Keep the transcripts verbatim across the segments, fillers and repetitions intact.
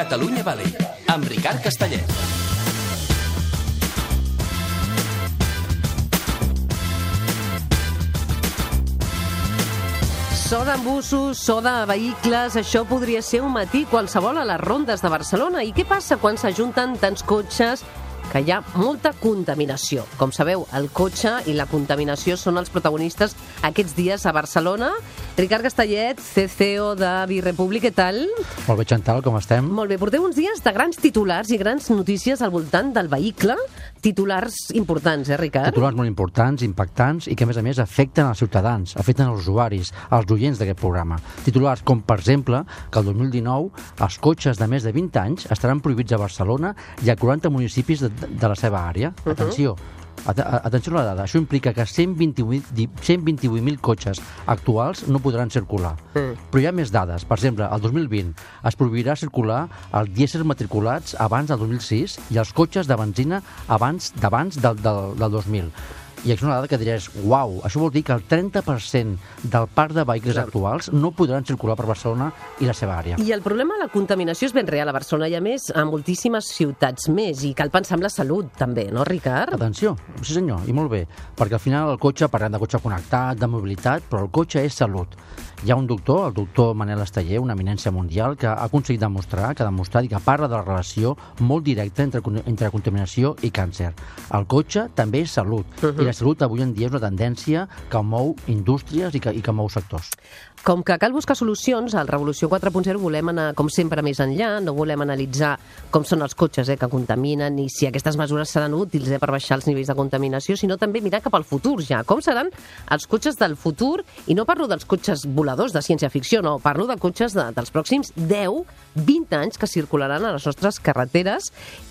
Catalunya Valley, amb Ricard Castellet. So d'embussos, so de vehicles, això podria ser un matí qualsevol a les rondes de Barcelona. I què passa quan s'ajunten tants cotxes que hi ha molta contaminació? Com sabeu, el cotxe i la contaminació són els protagonistes aquests dies a Barcelona. Ricard Castellet, C C O de Birepublic, què tal? Molt bé, Chantal, com estem? Molt bé, porteu uns dies de grans titulars i grans notícies al voltant del vehicle. Titulars importants, eh, Ricard? Titulars molt importants, impactants i que, a més a més, afecten els ciutadans, afecten els usuaris, els oients d'aquest programa. Titulars com, per exemple, que el dos mil dinou els cotxes de més de vint anys estaran prohibits a Barcelona i a quaranta municipis de, de la seva àrea. Uh-huh. Atenció, atenció a la dada. Això implica que cent vint-i-vuit mil cotxes actuals no podran circular. Mm. Però hi ha més dades. Per exemple, el dos mil vint es prohibirà circular els dièsels matriculats abans del dos mil sis i els cotxes de benzina abans d'abans del, del, del dos mil. I és una dada que diràs, uau, això vol dir que el trenta per cent del parc de vehicles Clar. actuals no podran circular per Barcelona i la seva àrea. I el problema de la contaminació és ben real a Barcelona i, a més, a moltíssimes ciutats més. I cal pensar en la salut, també, no, Ricard? Atenció, sí senyor, i molt bé, perquè al final el cotxe, parlem de cotxe connectat, de mobilitat, però el cotxe és salut. Hi ha un doctor, el doctor Manel Esteller, una eminència mundial, que ha aconseguit demostrar, que ha demostrat i que parla de la relació molt directa entre, entre contaminació i càncer. El cotxe també és salut, uh-huh. i la salut avui en dia és una tendència que mou indústries i que, i que mou sectors. Com que cal buscar solucions, al Revolució quatre punt zero volem anar, com sempre, més enllà. No volem analitzar com són els cotxes eh, que contaminen i si aquestes mesures seran útils eh, per baixar els nivells de contaminació, sinó també mirar cap al futur ja. Com seran els cotxes del futur? I no parlo dels cotxes voladors de ciència-ficció, no. Parlo de cotxes de, dels pròxims deu, vint anys que circularan a les nostres carreteres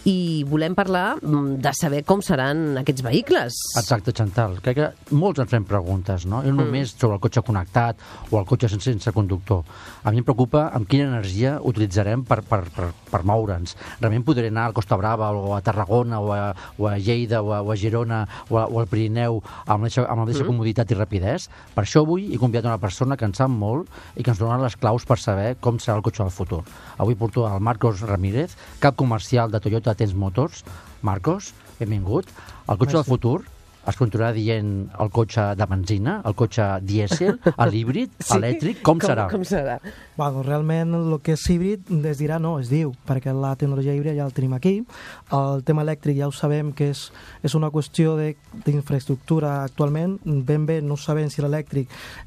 i volem parlar de saber com seran aquests vehicles. Exacte, Chantal. Crec que molts ens fem preguntes, no? I no només sobre el cotxe connectat o el cotxe sense, sense conductor. A mi em preocupa amb quina energia utilitzarem per, per, per, per moure'ns. Realment podré anar a Costa Brava o a Tarragona o a, o a Lleida o a, o a Girona o, a, o al Pirineu amb la mateixa, amb la mateixa mm. comoditat i rapidesa. Per això avui he convidat una persona que en sap molt i que ens donarà les claus per saber com serà el cotxe del futur. Avui porto el Marcos Ramírez, cap comercial de Toyota Tens Motors. Marcos, benvingut. El cotxe Gràcies. del futur es continuarà dient el cotxe de benzina, el cotxe dièsel, l'híbrid, sí? elèctric, com, com serà? Com serà? Bueno, realment el que és híbrid es dirà no, es diu, perquè la tecnologia híbrida ja la tenim aquí. El tema elèctric ja ho sabem que és, és una qüestió d'infraestructura actualment. Ben bé no sabem si l'elèctric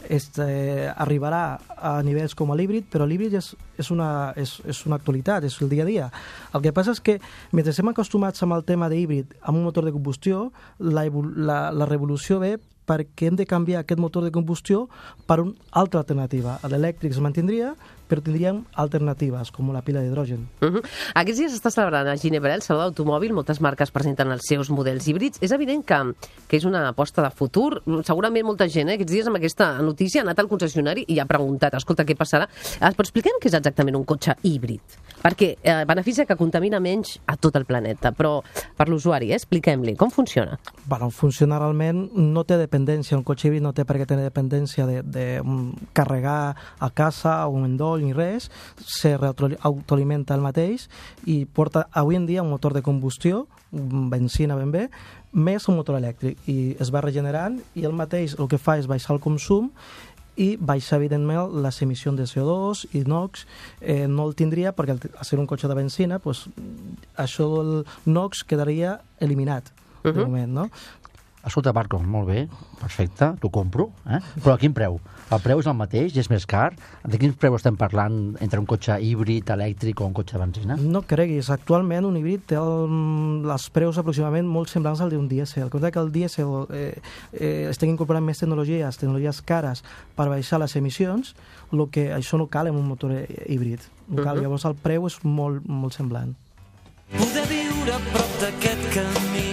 eh, arribarà a nivells com l'híbrid, però l'híbrid és, és, una, és, és una actualitat, és el dia a dia. El que passa és que mentre estem acostumats amb el tema d'híbrid amb un motor de combustió, la, la, la revolució ve perquè hem de canviar aquest motor de combustió per una altra alternativa. L'elèctric es mantindria, però tindríem alternatives, com la pila d'hidrogen. Uh-huh. Aquests dies s'està celebrant a Ginebra el Saló d'Automòbil, moltes marques presenten els seus models híbrids. És evident que, que és una aposta de futur. Segurament molta gent, eh, aquests dies amb aquesta notícia, ha anat al concessionari i ha preguntat, escolta, què passarà? Però expliquem què és exactament un cotxe híbrid, perquè eh, beneficia que contamina menys a tot el planeta, però per l'usuari, eh, expliquem-li, com funciona? Bueno, funciona realment, no té dependència, un cotxe híbrid no té per què tenir dependència de, de um, carregar a casa o un endoll ni res, se autoalimenta el mateix i porta avui en dia un motor de combustió, benzina ben bé, més un motor elèctric i es va regenerant i el mateix el que fa és baixar el consum i baixar, evidentment, les emissions de C O dos i NOx. Eh, no el tindria perquè al ser un cotxe de benzina, pues, això del NOx quedaria eliminat, uh-huh. de moment, no? Escolta, Marco, molt bé, perfecte, t'ho compro, eh? Però a quin preu? El preu és el mateix, és més car? De quins preu estem parlant entre un cotxe híbrid, elèctric o un cotxe de benzina? No creguis, actualment un híbrid té el, els preus aproximadament molt semblants al d'un dièsel. El que el dièsel eh, eh, estem incorporant més tecnologies, tecnologies cares per baixar les emissions, el que això no cal en un motor híbrid. No cal, uh-huh. Llavors el preu és molt, molt semblant. Poder viure a prop d'aquest camí,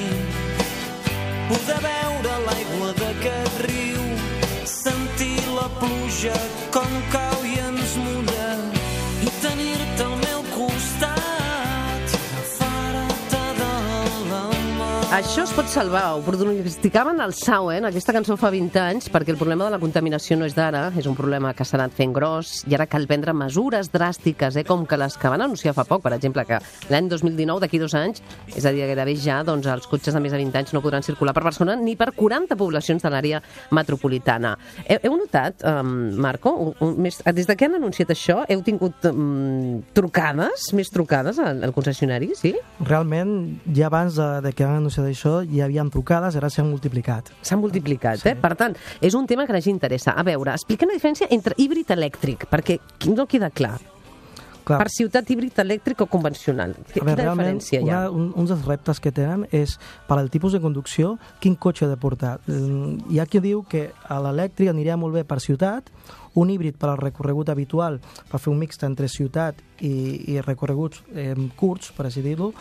poder veure l'aigua d'aquest riu, sentir la pluja com cau i ens mulla i tenir-te al meu costat, agafar-te de la mà. Això es pot salvar. Ho pronosticaven al Sau, eh, en aquesta cançó fa vint anys, perquè el problema de la contaminació no és d'ara, és un problema que s'ha anat fent gros i ara cal prendre mesures dràstiques, eh, com que les que van anunciar fa poc, per exemple, que l'any dos mil dinou, d'aquí dos anys, és a dir, gairebé ja, doncs, els cotxes de més de vint anys no podran circular per Barcelona ni per quaranta poblacions de l'àrea metropolitana. Heu, heu notat, um, Marco, un, un, més, des de que han anunciat això, heu tingut um, trucades, més trucades al, al concessionari, sí? Realment, ja abans de, de que han anunciat això, hi havien trucades, ara s'han multiplicat. S'han multiplicat, Sí. eh? Per tant, és un tema que a la gent interessa. A veure, expliquem la diferència entre híbrid elèctric, perquè no queda clar. Clar, Per ciutat, híbrid elèctric o convencional. a Quina veure, realment, diferència hi ha? una, un, un dels reptes que tenen és, per al tipus de conducció, quin cotxe ha de portar. Mm, Hi ha qui diu que a l'elèctric aniria molt bé per ciutat, un híbrid per al recorregut habitual, per fer un mixt entre ciutat i, i recorreguts eh, curts, per així dir-ho,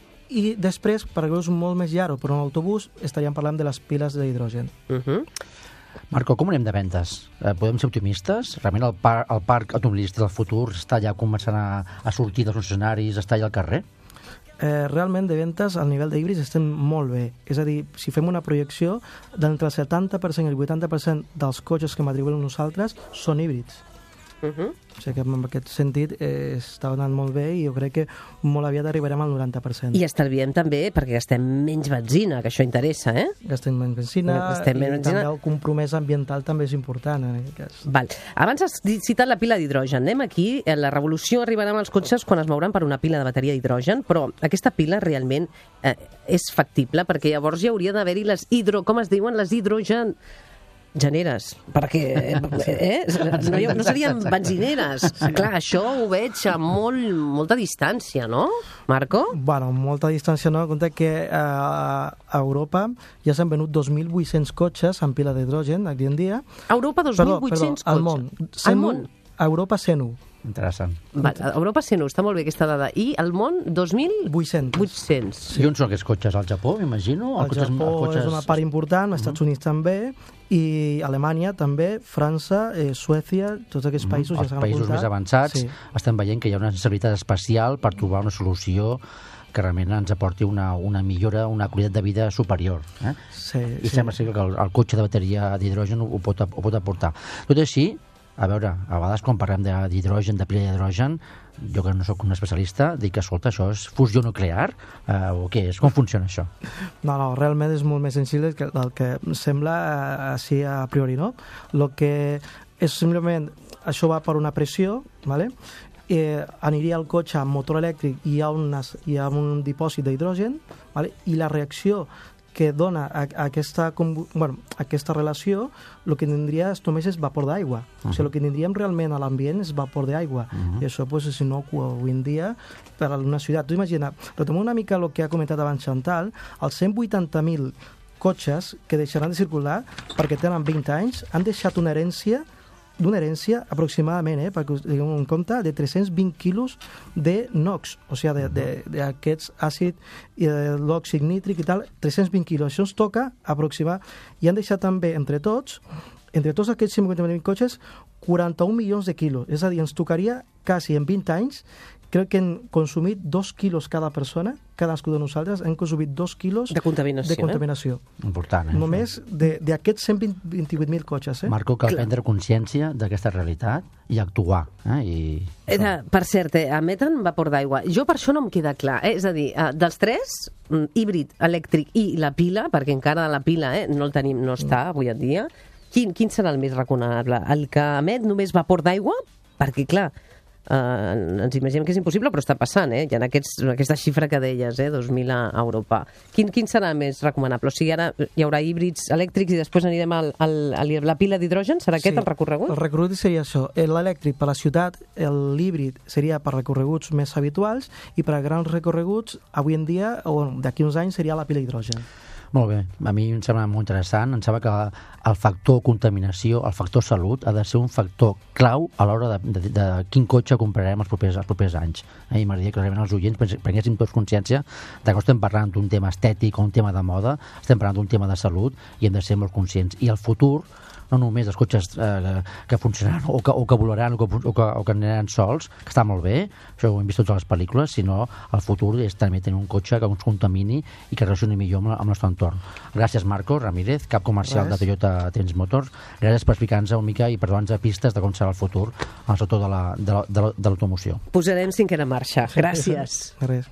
i després, per recorreguts molt més llargs, però en autobús, estaríem parlant de les piles d'hidrogen. Uh -huh. Marco, com anem de ventes? Eh, podem ser optimistes? Realment el, par el parc automobilístic del futur està ja començant a, a sortir dels concessionaris, està allà al carrer? Eh, realment de ventes al nivell d'híbrids estem molt bé. És a dir, si fem una projecció, d'entre el setanta per cent i el vuitanta per cent dels cotxes que matriculem nosaltres són híbrids. Uh -huh. O sigui que en aquest sentit eh, està anant molt bé i jo crec que molt aviat arribarem al noranta per cent. I estalviem també perquè gastem menys benzina, que això interessa, eh? Gastem menys benzina Gastem menys i benzina. també el compromès ambiental també és important en aquest cas. Val. Abans has dit- citat la pila d'hidrogen. Anem aquí, eh, la revolució arribarà amb els cotxes quan es mouran per una pila de bateria d'hidrogen, però aquesta pila realment eh, és factible, perquè llavors hi hauria d'haver-hi les hidro... com es diuen? Les hidrogen... generes, perquè eh, no, hi ha- no serien benzineres. Clar, això ho veig a molt, molta distància, no, Marco? Bueno, molta distància no, compte que eh, a Europa ja s'han venut dos mil vuit-cents cotxes amb pila d'hidrogen avui en dia. A Europa dos mil vuit-cents al cotxes. món. Al cent u, món. A Europa cent u. Interessant. Val, a Europa cent u, està molt bé aquesta dada. I al món dos mil vuit-cents. vuit-cents. Sí. I on són aquests cotxes? Al Japó, m'imagino? El cotxes- Japó els cotxes... és una part important, als Estats Units també, i Alemanya també, França, eh, Suècia, tots aquests països ja Els s'han països apuntat. més avançats Sí. estem veient que hi ha una sensibilitat especial per trobar una solució que realment ens aporti una, una millora, una qualitat de vida superior. Eh? Sí, I sí. sembla ser que el, el cotxe de bateria d'hidrogen ho, ho, pot, ho pot aportar. Tot i així, a veure, a vegades quan parlem de- d'hidrogen, de pila d'hidrogen, jo que no sóc un especialista, dic que, escolta, això és fusió nuclear eh, o què és? Com funciona això? No, no, realment és molt més senzill del que, del que sembla eh, així a priori, no? Lo que és simplement, això va per una pressió, ¿vale? Eh, aniria al cotxe amb motor elèctric i hi ha, unes, hi ha un dipòsit d'hidrogen, ¿vale? I la reacció que dona a, a aquesta, combu- bueno, aquesta relació, el que tindria és, només és vapor d'aigua. Uh -huh. O sigui, el que tindríem realment a l'ambient és vapor d'aigua. Uh -huh. I això pues, és innocu avui en dia per a una ciutat. Tu imagina, retomem una mica el que ha comentat abans Chantal, els cent vuitanta mil cotxes que deixaran de circular perquè tenen vint anys han deixat una herència d'una herència aproximadament, eh, perquè us tingueu en compte, de tres-cents vint quilos de NOx, o sigui, d'aquests àcid i de l'òxid nítric i tal, tres-cents vint quilos. Això ens toca aproximar. I han deixat també, entre tots, entre tots aquests cent vuitanta mil cotxes, quaranta-un milions de quilos. És a dir, ens tocaria quasi en vint anys, crec que hem consumit dos quilos cada persona, cadascú de nosaltres hem consumit dos quilos De contaminació, de contaminació. Important, eh? Només de- d'aquests cent vint-i-vuit mil cotxes, eh? Marco, cal prendre consciència d'aquesta realitat i actuar. Eh? I... Era, per cert, eh, emeten vapor d'aigua. Jo per això no em queda clar. Eh? És a dir, eh, dels tres, mm, híbrid, elèctric i la pila, perquè encara la pila eh, no el tenim, no està avui en dia, quin, quin serà el més recomanable? El que emet només vapor d'aigua? Perquè, clar, eh, ens imaginem que és impossible, però està passant, eh? Hi ha aquests, aquesta xifra que deies, eh? dos mil a Europa. Quin, quin serà més recomanable? O sigui, ara hi haurà híbrids elèctrics i després anirem al, al, a la pila d'hidrogen? Serà aquest el recorregut? El recorregut seria això. L'elèctric per la ciutat, l'híbrid seria per recorreguts més habituals i per a grans recorreguts, avui en dia, o d'aquí uns anys, seria la pila d'hidrogen. Molt bé, a mi em sembla molt interessant, em sembla que el factor contaminació, el factor salut, ha de ser un factor clau a l'hora de, de, de quin cotxe comprarem els propers, els propers anys. Eh? I m'agradaria que realment els oients prenguéssim tots consciència de que no estem parlant d'un tema estètic o un tema de moda, estem parlant d'un tema de salut i hem de ser molt conscients. I el futur no només els cotxes eh, que funcionaran o que, o que volaran o que, o, que, o que aniran sols, que està molt bé, això ho hem vist totes les pel·lícules, sinó el futur és també tenir un cotxe que ens contamini i que relacioni millor amb, amb el nostre entorn. Gràcies, Marco Ramírez, cap comercial Res. de Toyota Trends Motors. Gràcies per explicar-nos una mica i per donar-nos pistes de com serà el futur al sector de l'automoció. La, de la, de l'automoció. Posarem cinquena marxa. Gràcies. Res.